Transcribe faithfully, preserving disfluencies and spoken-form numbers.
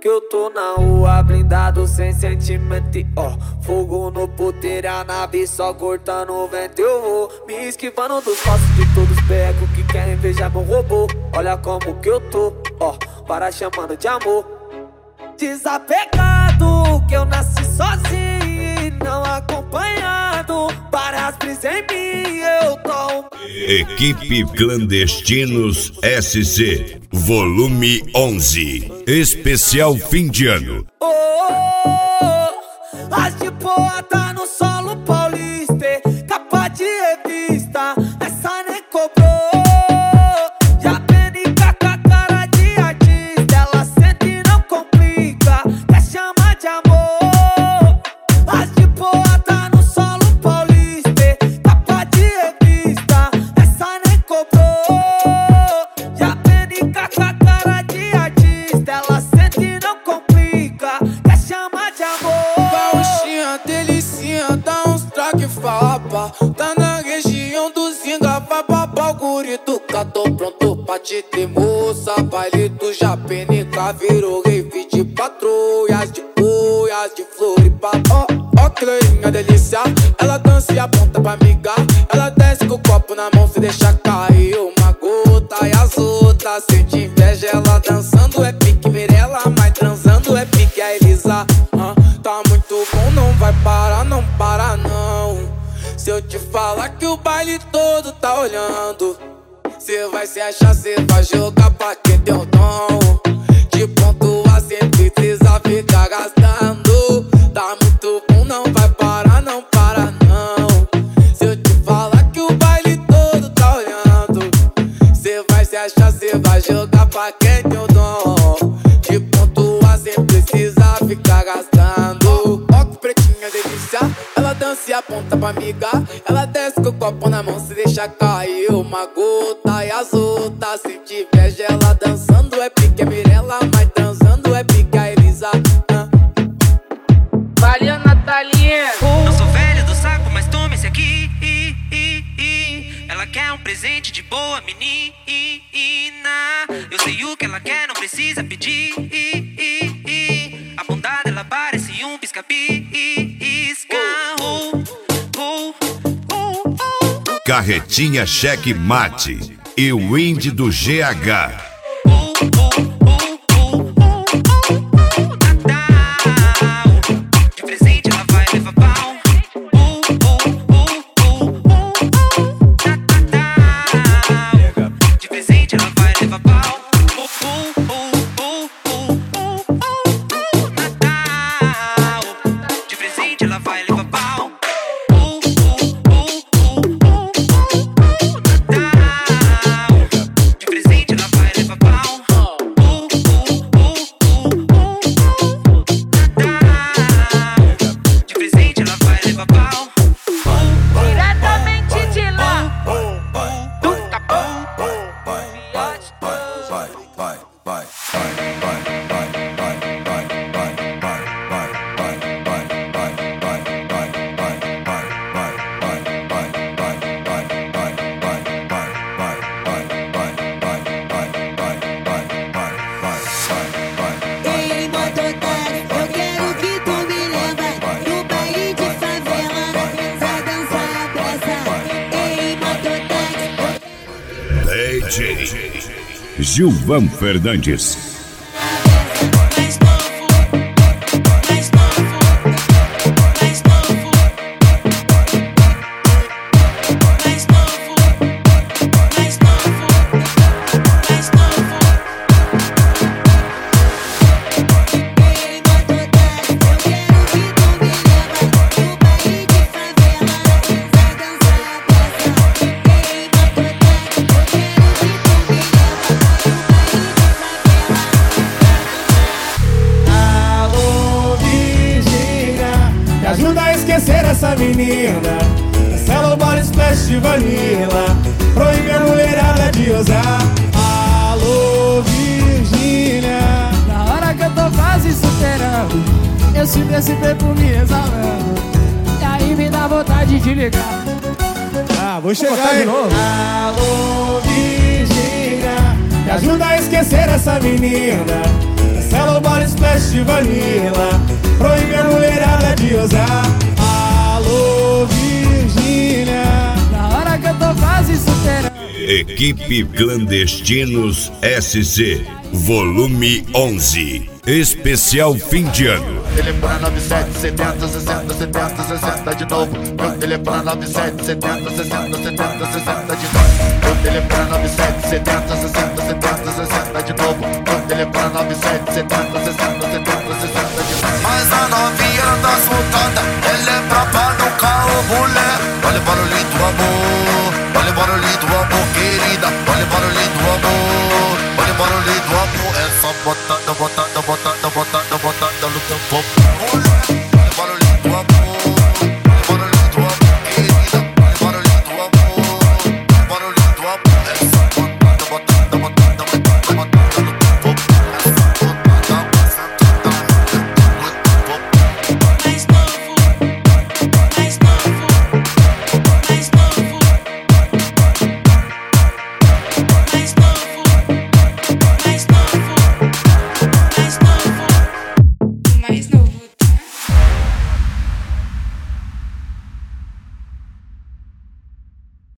que eu tô na rua, blindado sem sentimento, ó. Fogo no puteiro, a nave só cortando o vento. Eu vou me esquivando dos passos de todos os becos que querem ver já meu robô. Olha como que eu tô, ó, para chamando de amor. Desapegado, que eu nasci sozinho e não acompanhado. Para as brisas em mim, eu tô. Equipe Clandestinos S C, volume onze, especial fim de ano. Oh, oh, oh, as de boa tá no solo paulista, capa de revista, essa nem cobrou. Já penica com a cara de artista, ela sente e não complica, quer chamar de amor. As de boa tá no solo paulista, capa de revista, essa nem cobrou. Já penica com a cara de artista, ela sente e não complica, quer chamar de amor. Gauchinha, delicinha, dá uns traque fapa. Tá na região do Zinga, vai babá o guri do cá. Tô pronto pra te ter, moça. Baile do Japenica virou rave de patrulhas, de boias, de Floripa. Ó, ó que loirinha delícia, ela dança e aponta pra amigar. Ela desce com o copo na mão, se deixa cair uma gota. E as outras sente inveja, ela dançando é pique Mirella, mas transando é pique a Elisa. Ah, tá muito bom, não vai parar, não para não. Se eu te falar que o baile todo tá olhando, cê vai se achar, cê vai jogar pra quem tem o dom de pontuar sem precisar ficar gastando. Tá muito bom, não vai parar, não para não. Se eu te falar que o baile todo tá olhando, cê vai se achar, cê vai jogar pra quem tem o dom de pontuar sem precisar ficar gastando. Ó que pretinha delícia, ela dança e aponta pra amiga. Ela desce com o copo na mão, se deixa cair uma gota. E as outras sente inveja, ela dançando é pique a Mirella, mas transando é pique a Elisa. ah. Valeu, Natalinha. Não sou velho do saco, mas tome esse aqui. Ela quer um presente de boa, menina. Eu sei o que ela quer, não precisa pedir. A bondade dela parece um pisca-pisca. Oh, oh, oh, oh. Carretinha Cheque Mate e o Indie do G H. Oh, oh, oh, oh, oh, oh. Natal, de presente ela vai levar pau. Oh, oh, oh, oh, oh, oh. Natal, de presente ela vai levar pau. Oh, oh, oh, oh, oh, oh. Natal, de presente ela vai levar pau. Oh, oh, oh, oh, oh, oh. Natal, de presente ela vai levar pau. Oh, oh, oh, oh, oh. Natal, de presente ela vai levar pau. Diretamente de lá. Do Capão. Ei, mototário, eu quero que tu me leva no baile de favela pra dançar a peça. Ei, mototário, D J Gilvan Fernandes. mais novo, mais novo, mais novo, mais novo, mais novo, mais novo. Ei, mototário, eu quero que tu me leva no baile de favela pra dançar a peça. Ei, mototário, eu quero que tu me leva no baile de favela. Alô, Virgínia, me ajuda a esquecer essa menina. Cancela o body splash de vanilla, proíbe a mulherada de usar. Alô, Virgínia, Na hora que eu tô quase superando, eu sinto esse tempo me exalando, e aí me dá vontade de ligar. ah, vou chegar de novo. Alô, Virgínia, me ajuda a esquecer essa menina. Cancela Hello Body Splash de vanilla, proíbe a mulherada de usar. Alô Virgínia, Na hora que eu tô quase superando. Equipe Clandestinos S C, volume onze. Especial fim de ano. Telefone nove sete setenta sessenta setenta sessenta de novo. Meu telefone nove sete setenta sessenta setenta sessenta de novo. Meu telefone nove sete setenta sessenta setenta sessenta de novo. Meu telefone nove sete setenta sessenta setenta sessenta de novo. Mas a novinha anda soltada, ela é brava no carro, mulher. Olha o barulhinho do amor, olha o barulhinho do amor, querida. Olha o barulhinho do amor, olha o barulhinho do amor. É só botada, botada, botada, botada, botada no teu corpo.